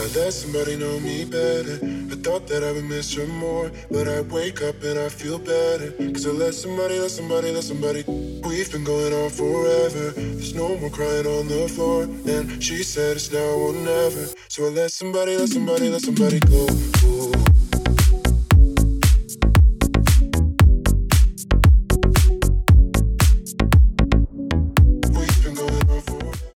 let somebody know me better. I thought that I would miss her more, but I wake up and I feel better. Cause I let somebody. We've been going on forever. There's no more crying on the floor. And she said it's now or never. So I let somebody go. Ooh.